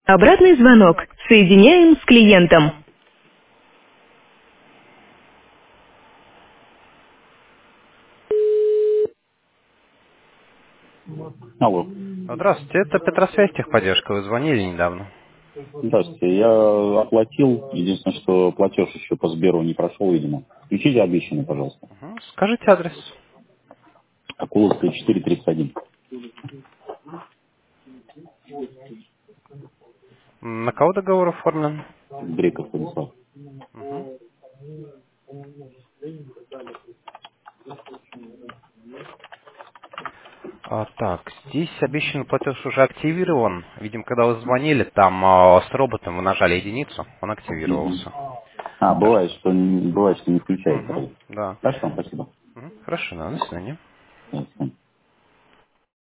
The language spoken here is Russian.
Обратный звонок. Соединяем с клиентом. Алло. Здравствуйте, это Петросвязь техподдержка. Вы звонили недавно. Здравствуйте. Я оплатил. Единственное, что платеж еще по Сберу не прошел, видимо. Включите обещанный, пожалуйста. Скажите адрес. Акуловская, 431. На кого договор оформлен? Греков Станислав. Мгм. Так, здесь обещанный платеж уже активирован. Видимо, когда вы звонили, там с роботом вы нажали единицу, он Мгм. активировался. Так, Бывает, что не включается. да. Хорошо, спасибо. Хорошо, да, до свидания. До свидания.